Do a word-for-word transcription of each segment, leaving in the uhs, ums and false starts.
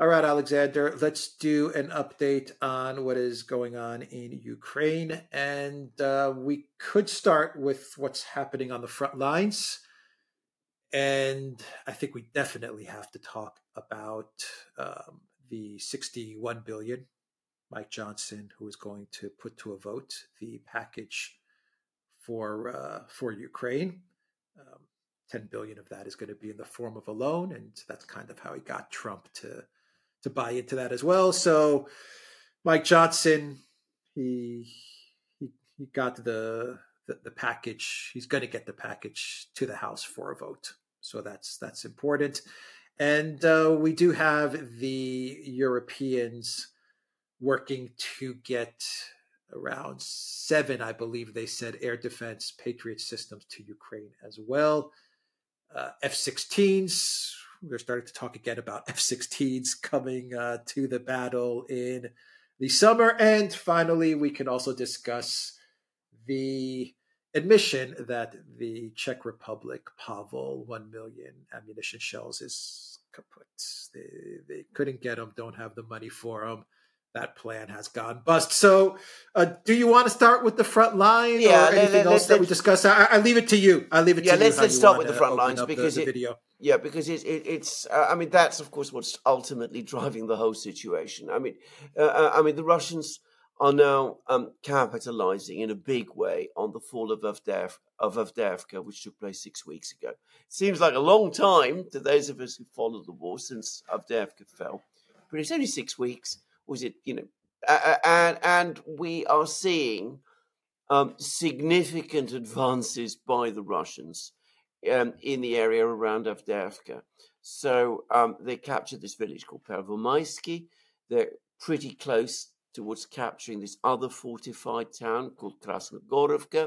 All right, Alexander, let's do an update on what is going on in Ukraine. And uh, we could start with what's happening on the front lines. And I think we definitely have to talk about um, the sixty-one billion Mike Johnson, who is going to put to a vote the package for uh, for Ukraine. Um, ten billion of that is going to be in the form of a loan, and that's kind of how he got Trump to to buy into that as well. So Mike Johnson, he he, he got the, the the package. He's going to get the package to the House for a vote. So that's that's important. And uh, we do have the Europeans working to get around seven, I believe they said, air defense Patriot systems to Ukraine as well. Uh, F sixteens, we're starting to talk again about F sixteens coming uh, to the battle in the summer. And finally, we can also discuss the admission that the Czech Republic Pavel one million ammunition shells is kaput. They, they couldn't get them, don't have the money for them. That plan has gone bust. So, uh, do you want to start with the front line yeah, or anything let, let, else let, that we discuss? I, I leave it to you. I leave it yeah, to you. let's, how let's you start with want the to front open lines up because the, the it, video. yeah, because it, it, it's. Uh, I mean, that's of course what's ultimately driving the whole situation. I mean, uh, I mean, the Russians are now um, capitalizing in a big way on the fall of Avdev, of Avdevka, which took place six weeks ago. It seems like a long time to those of us who followed the war since Avdevka fell, but it's only six weeks. Was it? You know, uh, and and we are seeing um, significant advances by the Russians um, in the area around Avdevka. So um, they captured this village called Pervomaisky. They're pretty close towards capturing this other fortified town called Krasnogorovka.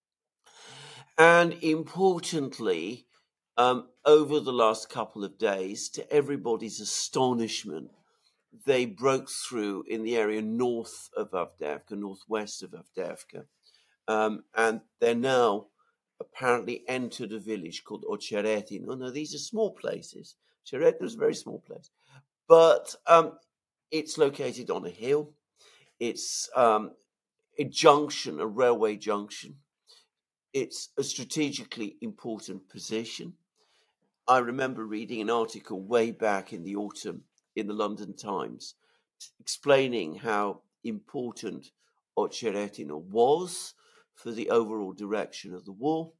And importantly, um, over the last couple of days, to everybody's astonishment, they broke through in the area north of Avdevka, northwest of Avdevka. Um, and they're now apparently entered a village called Ocheretino. Now, these are small places. Ocheretino is a very small place. But um, it's located on a hill. It's um, a junction, a railway junction. It's a strategically important position. I remember reading an article way back in the autumn in the London Times explaining how important Ocheretino was for the overall direction of the war.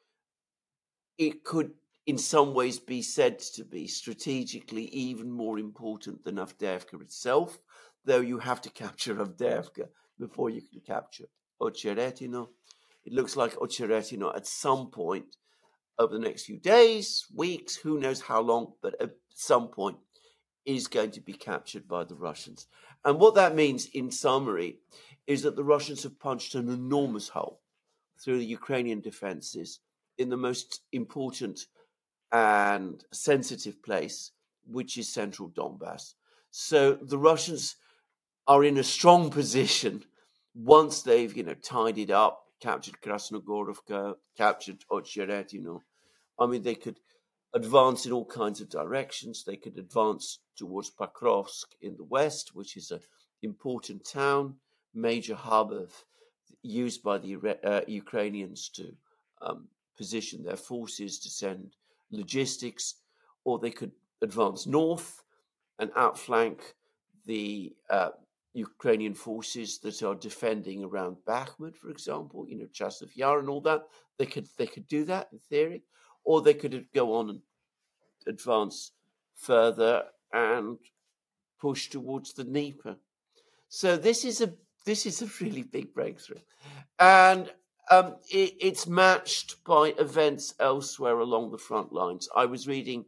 It could, in some ways, be said to be strategically even more important than Avdevka itself, though you have to capture Avdevka before you can capture Ocheretino. It looks like Ocheretino at some point over the next few days, weeks, who knows how long, but at some point is going to be captured by the Russians. And what that means, in summary, is that the Russians have punched an enormous hole through the Ukrainian defenses in the most important and sensitive place, which is central Donbass. So the Russians are in a strong position once they've, you know, tidied up, captured Krasnogorovka, captured Ocheretino. I mean, they could advance in all kinds of directions. They could advance towards Pakrovsk in the west, which is an important town, major hub of used by the uh, Ukrainians to um, position their forces, to send logistics, or they could advance north and outflank the uh, Ukrainian forces that are defending around Bakhmut, for example, you know, Chasiv Yar and all that. They could they could do that in theory, or they could go on and advance further and push towards the Dnieper. So this is a this is a really big breakthrough, and um, it, it's matched by events elsewhere along the front lines. I was reading.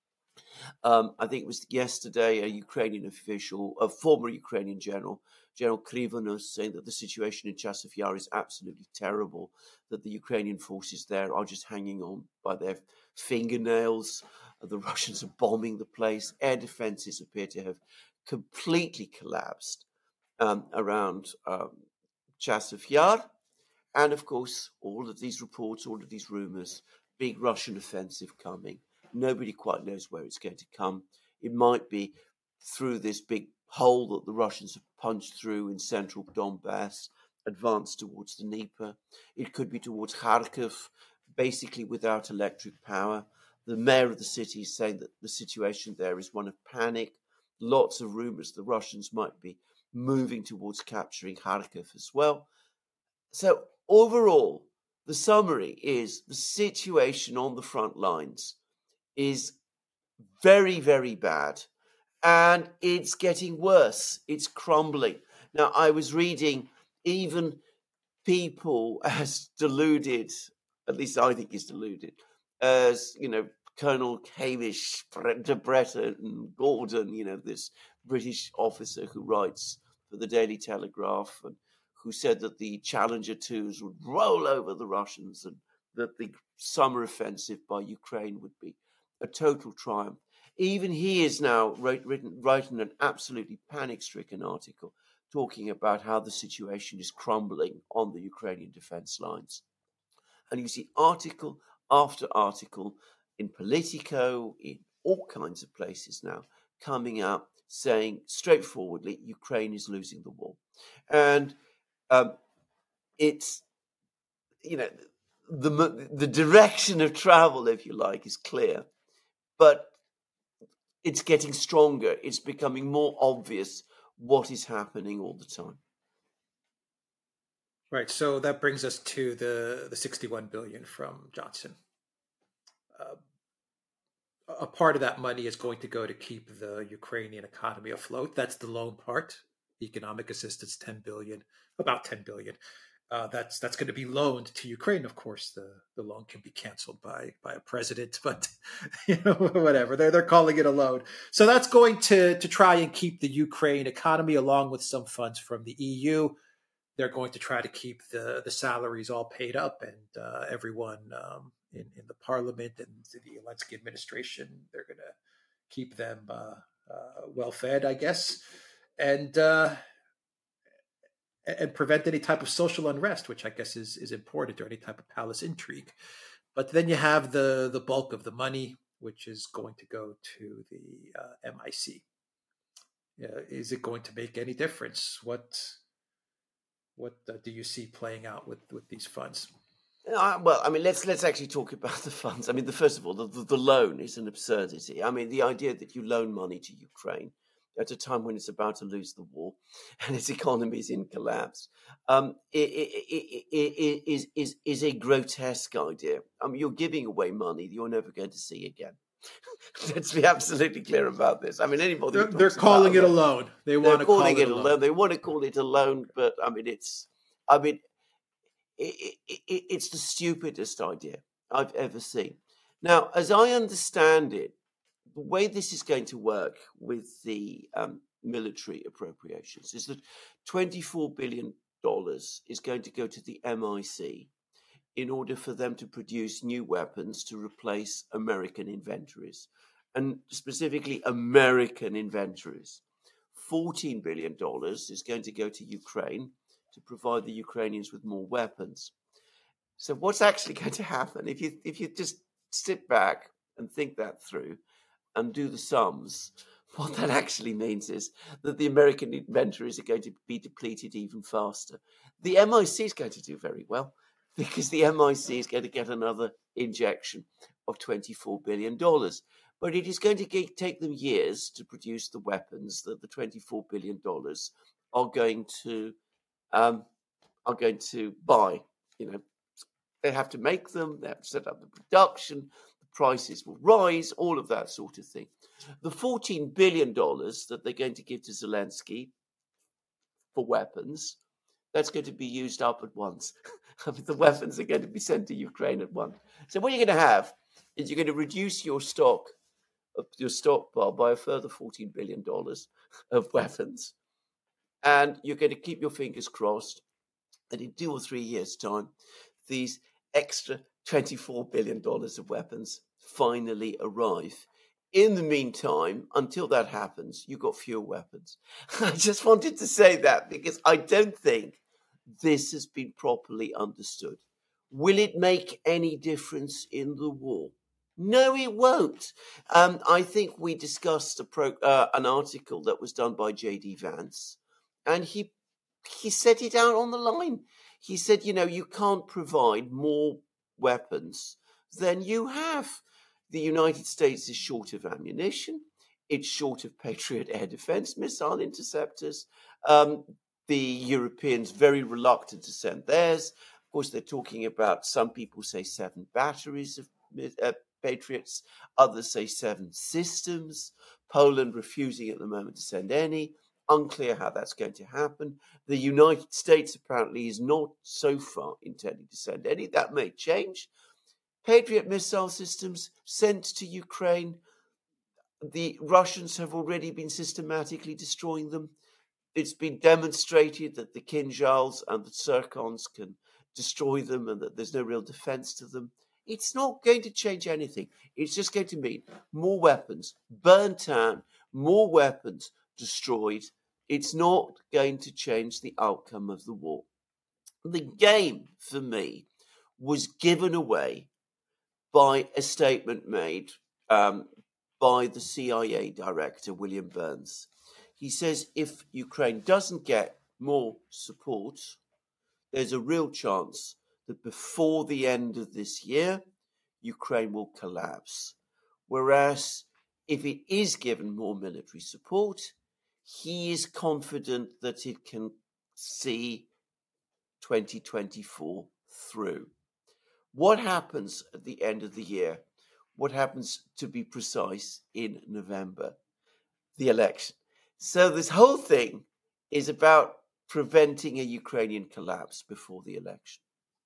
Um, I think it was yesterday, a Ukrainian official, a former Ukrainian general, General Krivonos, saying that the situation in Chasiv Yar is absolutely terrible, that the Ukrainian forces there are just hanging on by their fingernails. The Russians are bombing the place. Air defenses appear to have completely collapsed um, around um, Chasiv Yar. And of course, all of these reports, all of these rumors, big Russian offensive coming. Nobody quite knows where it's going to come. It might be through this big hole that the Russians have punched through in central Donbass, advance towards the Dnieper. It could be towards Kharkiv, basically without electric power. The mayor of the city is saying that the situation there is one of panic. Lots of rumors the Russians might be moving towards capturing Kharkiv as well. So overall, the summary is the situation on the front lines is very, very bad. And it's getting worse. It's crumbling. Now, I was reading even people as deluded, at least I think is deluded, as, you know, Colonel Hamish de Breton Gordon, you know, this British officer who writes for the Daily Telegraph and who said that the Challenger twos would roll over the Russians and that the summer offensive by Ukraine would be a total triumph. Even he is now write, written, writing an absolutely panic-stricken article talking about how the situation is crumbling on the Ukrainian defense lines. And you see article after article in Politico, in all kinds of places now, coming out saying straightforwardly, Ukraine is losing the war. And um, it's, you know, the, the direction of travel, if you like, is clear. But it's getting stronger. It's becoming more obvious what is happening all the time. Right. So that brings us to the, the sixty-one billion dollars from Johnson. Uh, a part of that money is going to go to keep the Ukrainian economy afloat. That's the loan part. Economic assistance, ten billion dollars, about ten billion dollars. Uh, that's that's going to be loaned to Ukraine. Of course, the, the loan can be canceled by by a president, but you know, whatever. They're they're calling it a loan. So that's going to to try and keep the Ukraine economy, along with some funds from the E U. They're going to try to keep the, the salaries all paid up, and uh, everyone um, in in the parliament and the Zelensky administration. They're going to keep them uh, uh, well fed, I guess, and. Uh, and prevent any type of social unrest, which I guess is is important, or any type of palace intrigue. But then you have the the bulk of the money, which is going to go to the uh, M I C. Uh, is it going to make any difference? What what uh, do you see playing out with, with these funds? Uh, well, I mean, let's let's actually talk about the funds. I mean, the first of all, the, the, the loan is an absurdity. I mean, the idea that you loan money to Ukraine at a time when it's about to lose the war and its economy is in collapse, um, it, it, it, it, it is, is, is a grotesque idea. I mean, you're giving away money that you're never going to see again. Let's be absolutely clear about this. I mean, anybody... They're, they're calling it a loan. They want to call it a loan. They want to call it a loan, but I mean, it's... I mean, it, it, it, it's the stupidest idea I've ever seen. Now, as I understand it, the way this is going to work with the um, military appropriations is that twenty-four billion dollars is going to go to the M I C in order for them to produce new weapons to replace American inventories, and specifically American inventories. fourteen billion dollars is going to go to Ukraine to provide the Ukrainians with more weapons. So what's actually going to happen if you if you just sit back and think that through and do the sums, what that actually means is that the American inventories are going to be depleted even faster. The M I C is going to do very well because the M I C is going to get another injection of twenty-four billion dollars. But it is going to get, take them years to produce the weapons that the twenty-four billion dollars are going to um, are going to buy. You know, they have to make them, they have to set up the production, prices will rise, all of that sort of thing. The fourteen billion dollars that they're going to give to Zelensky for weapons, that's going to be used up at once. I mean, the weapons are going to be sent to Ukraine at once. So what you're going to have is you're going to reduce your stock, your stockpile by a further fourteen billion dollars of weapons. And you're going to keep your fingers crossed that in two or three years' time, these extra twenty-four billion dollars of weapons finally arrive. In the meantime, until that happens, you've got fewer weapons. I just wanted to say that because I don't think this has been properly understood. Will it make any difference in the war? No, it won't. Um, I think we discussed a pro, uh, an article that was done by J D Vance, and he he set it out on the line. He said, you know, you can't provide more weapons than you have. The United States is short of ammunition. It's short of Patriot air defense missile interceptors. Um, the Europeans very reluctant to send theirs. Of course, they're talking about, some people say seven batteries of uh, Patriots, others say seven systems. Poland refusing at the moment to send any. Unclear how that's going to happen. The United States apparently is not so far intending to send any. That may change. Patriot missile systems sent to Ukraine. The Russians have already been systematically destroying them. It's been demonstrated that the Kinzhals and the Zircons can destroy them and that there's no real defense to them. It's not going to change anything. It's just going to mean more weapons burnt down, more weapons destroyed. It's not going to change the outcome of the war. The game, for me, was given away by a statement made um, by the C I A director, William Burns. He says if Ukraine doesn't get more support, there's a real chance that before the end of this year, Ukraine will collapse. Whereas if it is given more military support, he is confident that it can see twenty twenty-four through. What happens at the end of the year? What happens, to be precise, in November? The election. So this whole thing is about preventing a Ukrainian collapse before the election.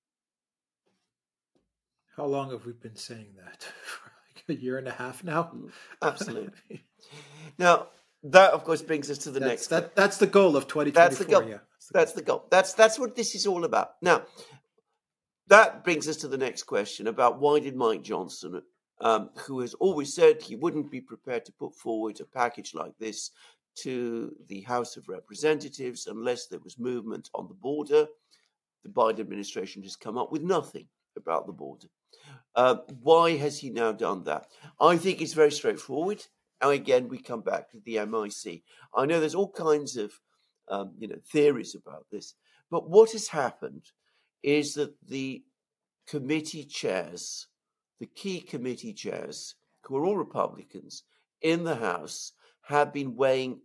How long have we been saying that? For like a year and a half now? Absolutely. Now, that, of course, brings us to the that's, next. That, that's the goal of twenty twenty-four. That's the goal. Yeah. That's the goal. That's, that's what this is all about. Now, that brings us to the next question about why did Mike Johnson, um, who has always said he wouldn't be prepared to put forward a package like this to the House of Representatives unless there was movement on the border. The Biden administration has come up with nothing about the border. Uh, why has he now done that? I think it's very straightforward. And again, we come back to the M I C. I know there's all kinds of um, you know, theories about this, but what has happened is that the committee chairs, the key committee chairs, who are all Republicans in the House, have been weighing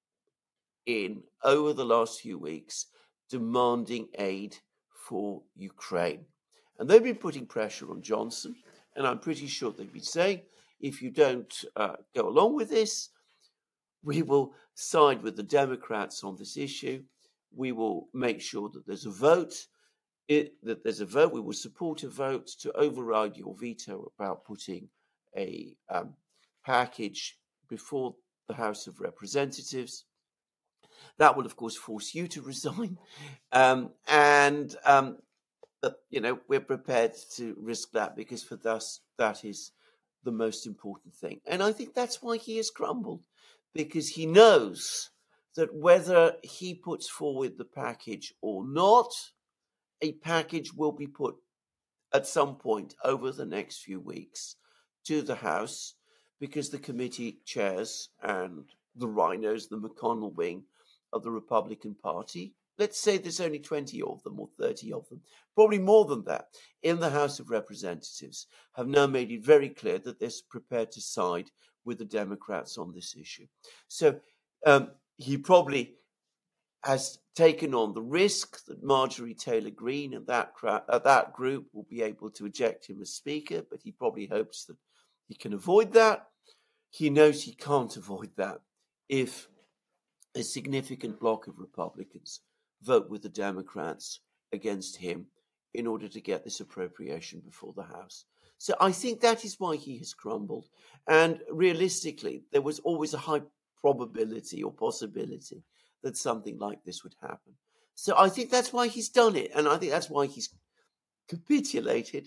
in over the last few weeks, demanding aid for Ukraine. And they've been putting pressure on Johnson, and I'm pretty sure they've been saying, if you don't uh, go along with this, we will side with the Democrats on this issue. We will make sure that there's a vote, it, that there's a vote, we will support a vote to override your veto about putting a um, package before the House of Representatives. That will, of course, force you to resign. Um, and, um, but, you know, we're prepared to risk that because for us, that is the most important thing. And I think that's why he has crumbled, because he knows that whether he puts forward the package or not, a package will be put at some point over the next few weeks to the House, because the committee chairs and the rhinos, the McConnell wing of the Republican Party, let's say there's only twenty of them or thirty of them, probably more than that, in the House of Representatives, have now made it very clear that they're prepared to side with the Democrats on this issue. So um, he probably has taken on the risk that Marjorie Taylor Greene and that, cra- uh, that group will be able to eject him as Speaker, but he probably hopes that he can avoid that. He knows he can't avoid that if a significant block of Republicans vote with the Democrats against him in order to get this appropriation before the House. So I think that is why he has crumbled. And realistically, there was always a high probability or possibility that something like this would happen. So I think that's why he's done it. And I think that's why he's capitulated.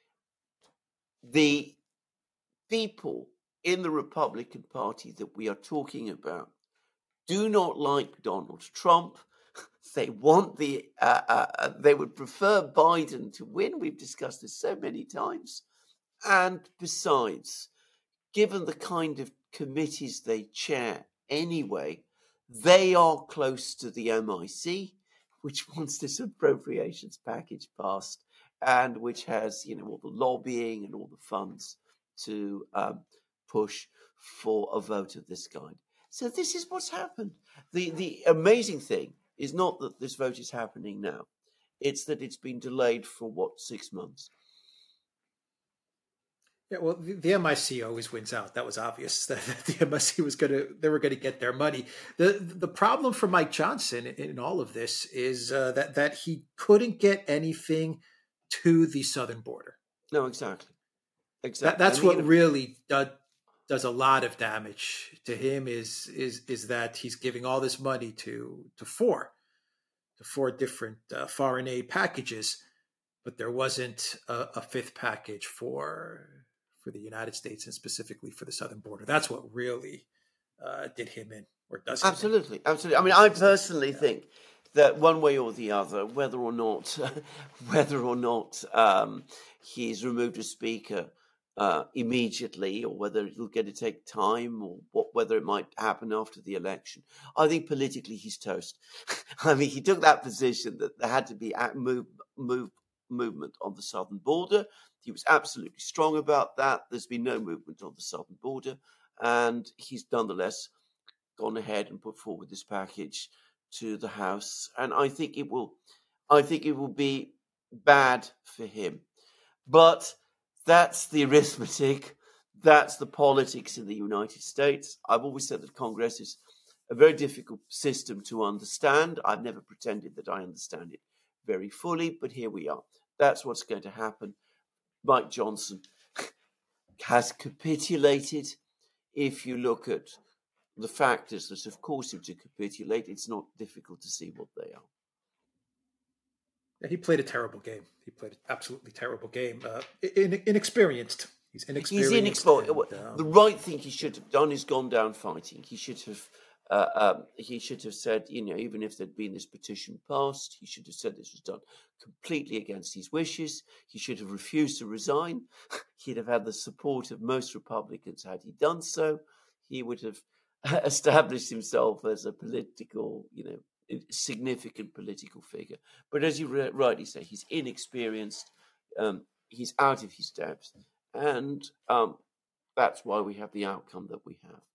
The people in the Republican Party that we are talking about do not like Donald Trump. They want the, uh, uh, they would prefer Biden to win. We've discussed this so many times. And besides, given the kind of committees they chair anyway, they are close to the M I C, which wants this appropriations package passed and which has, you know, all the lobbying and all the funds to um, push for a vote of this kind. So this is what's happened. The the amazing thing is not that this vote is happening now. It's that it's been delayed for, what, six months. Yeah, well, the, the M I C always wins out. That was obvious that the M I C was going to, they were going to get their money. The the problem for Mike Johnson in, in all of this is uh, that, that he couldn't get anything to the southern border. No, exactly. Exactly. That, that's I mean, what really does, does a lot of damage to him is, is, is that he's giving all this money to, to four, to four different uh, foreign aid packages, but there wasn't a, a fifth package for for the United States and specifically for the southern border. That's what really uh, did him in, or does him absolutely, in. absolutely. I mean, I personally yeah. think that one way or the other, whether or not, whether or not um, he's removed as speaker uh, immediately, or whether it'll get to take time, or what, whether it might happen after the election, I think politically he's toast. I mean, he took that position that there had to be move, move, movement on the southern border. He was absolutely strong about that. There's been no movement on the southern border, and he's nonetheless gone ahead and put forward this package to the House. And I think it will, I think it will be bad for him. But that's the arithmetic. That's the politics in the United States. I've always said that Congress is a very difficult system to understand. I've never pretended that I understand it very fully, but here we are. That's what's going to happen. Mike Johnson has capitulated. If you look at the factors that have caused him to capitulate, it's not difficult to see what they are. Yeah, he played a terrible game. He played an absolutely terrible game. Uh, in, inexperienced. He's inexperienced. He's inexperienced. And, um... The right thing he should have done is gone down fighting. He should have Uh, um, he should have said, you know, even if there'd been this petition passed, he should have said this was done completely against his wishes. He should have refused to resign. He'd have had the support of most Republicans had he done so. He would have established himself as a political, you know, significant political figure. But as you rightly say, he's inexperienced. Um, he's out of his depth. And um, that's why we have the outcome that we have.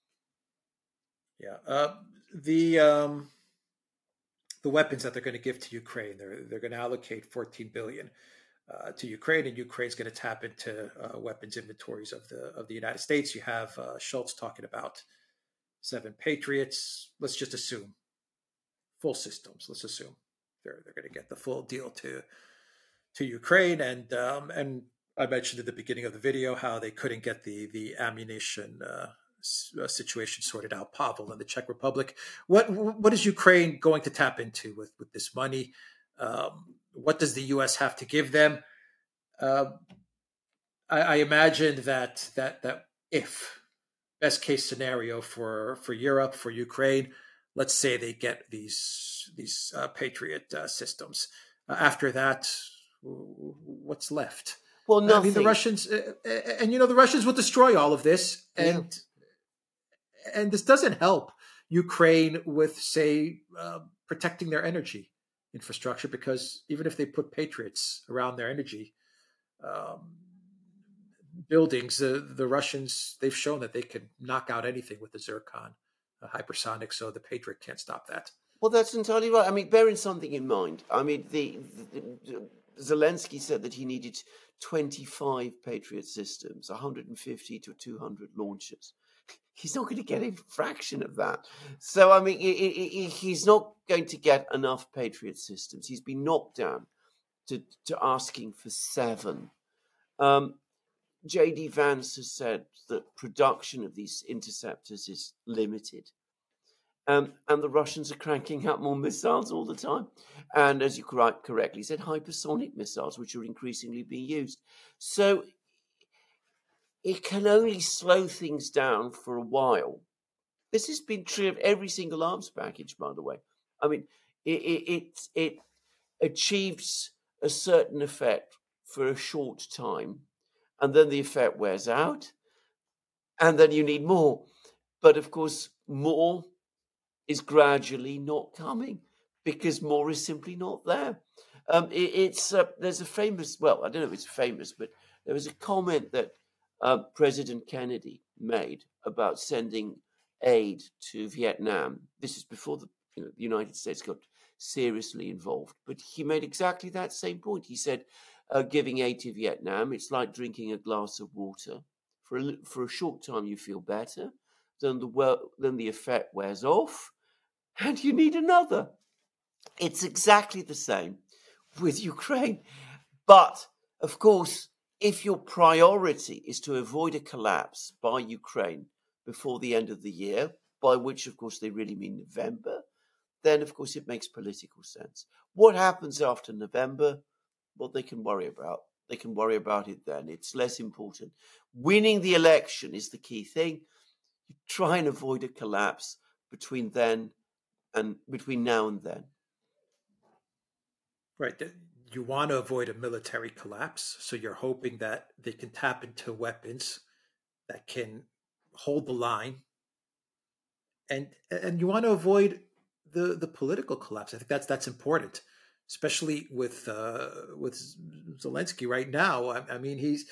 Yeah, uh, the um, the weapons that they're going to give to Ukraine, they're they're going to allocate fourteen billion uh, to Ukraine, and Ukraine's going to tap into uh, weapons inventories of the of the United States. You have uh, Schultz talking about seven Patriots. Let's just assume full systems. Let's assume they're they're going to get the full deal to to Ukraine, and um, and I mentioned at the beginning of the video how they couldn't get the the ammunition. Uh, situation sorted out. Pavel in the Czech Republic. What what is Ukraine going to tap into with, with this money? Um, what does the U S have to give them? Uh, I, I imagine that that that if best case scenario for for Europe, for Ukraine, let's say they get these these uh, Patriot uh, systems. Uh, after that, what's left? Well, nothing. I mean, the Russians, uh, and you know, the Russians will destroy all of this, and. Yeah. And this doesn't help Ukraine with, say, uh, protecting their energy infrastructure, because even if they put Patriots around their energy um, buildings, uh, the Russians, they've shown that they can knock out anything with the Zircon uh, hypersonic, so the Patriot can't stop that. Well, that's entirely right. I mean, bearing something in mind, I mean, the, the, the Zelensky said that he needed twenty-five Patriot systems, one hundred fifty to two hundred launchers. He's not going to get a fraction of that. So, I mean, it, it, it, he's not going to get enough Patriot systems. He's been knocked down to, to asking for seven. Um, J D Vance has said that production of these interceptors is limited. Um, and the Russians are cranking out more missiles all the time. And as you correct, correctly said, hypersonic missiles, which are increasingly being used. So it can only slow things down for a while. This has been true of every single arms package, by the way. I mean, it it it, it achieves a certain effect for a short time, and then the effect wears out, and then you need more. But of course, more is gradually not coming because more is simply not there. Um, it, it's uh, there's a famous, well, I don't know if it's famous, but there was a comment that uh, President Kennedy made about sending aid to Vietnam. This is before the, you know, the United States got seriously involved, but he made exactly that same point. He said, uh, giving aid to Vietnam, it's like drinking a glass of water. For a, for a short time, you feel better. Then the well, then the effect wears off, and you need another. It's exactly the same with Ukraine. But, of course, if your priority is to avoid a collapse by Ukraine before the end of the year, by which, of course, they really mean November, then, of course, it makes political sense. What happens after November? Well, they can worry about. They can worry about it then. It's less important. Winning the election is the key thing. You try and avoid a collapse between then and between now and then. Right. You want to avoid a military collapse, so you're hoping that they can tap into weapons that can hold the line, and and you want to avoid the the political collapse. I think that's that's important, especially with uh, with Zelensky right now. I, I mean, he's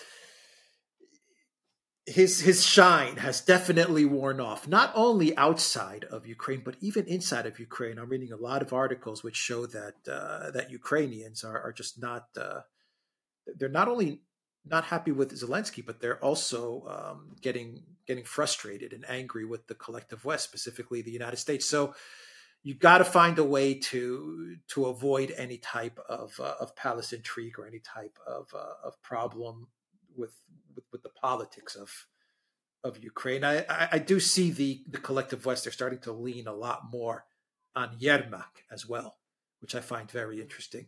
his his shine has definitely worn off, not only outside of Ukraine, but even inside of Ukraine. I'm reading a lot of articles which show that uh, that Ukrainians are, are just not uh, they're not only not happy with Zelensky, but they're also um, getting getting frustrated and angry with the collective West, specifically the United States. So you got to find a way to to avoid any type of uh, of palace intrigue or any type of uh, of problem with, with with the politics of of Ukraine. I, I, I do see the the collective West. They're starting to lean a lot more on Yermak as well, which I find very interesting.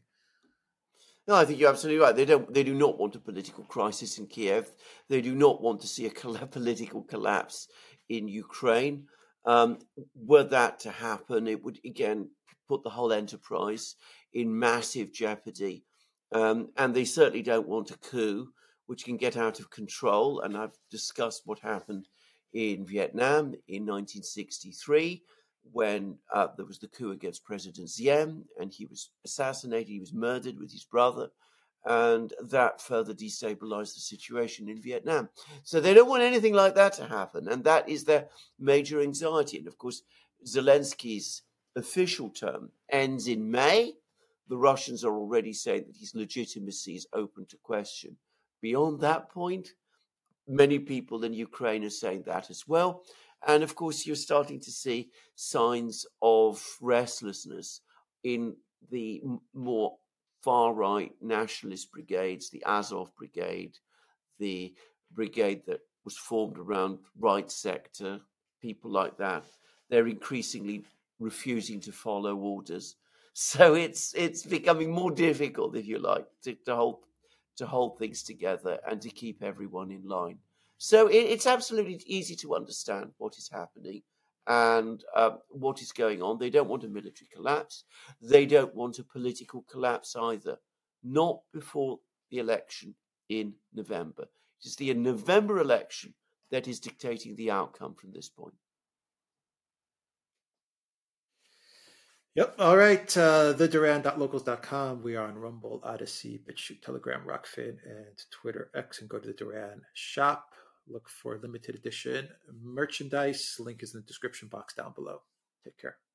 No, I think you're absolutely right. They don't. They do not want a political crisis in Kiev. They do not want to see a coll- political collapse in Ukraine. Um, were that to happen, it would again put the whole enterprise in massive jeopardy. Um, and they certainly don't want a coup, which can get out of control. And I've discussed what happened in Vietnam in nineteen sixty-three, when uh, there was the coup against President Diem, and he was assassinated, he was murdered with his brother, and that further destabilized the situation in Vietnam. So they don't want anything like that to happen, and that is their major anxiety. And of course, Zelensky's official term ends in May. The Russians are already saying that his legitimacy is open to question. Beyond that point, many people in Ukraine are saying that as well. And of course, you're starting to see signs of restlessness in the m- more far-right nationalist brigades, the Azov Brigade, the brigade that was formed around right sector, people like that. They're increasingly refusing to follow orders. So it's it's becoming more difficult, if you like, to, to hold to hold things together and to keep everyone in line. So it, it's absolutely easy to understand what is happening and uh, what is going on. They don't want a military collapse. They don't want a political collapse either, not before the election in November. It is the November election that is dictating the outcome from this point. Yep. All right. Uh, the Duran dot locals dot com. We are on Rumble, Odyssey, BitChute, Telegram, Rockfin, and Twitter X. And go to the Duran shop. Look for limited edition merchandise. Link is in the description box down below. Take care.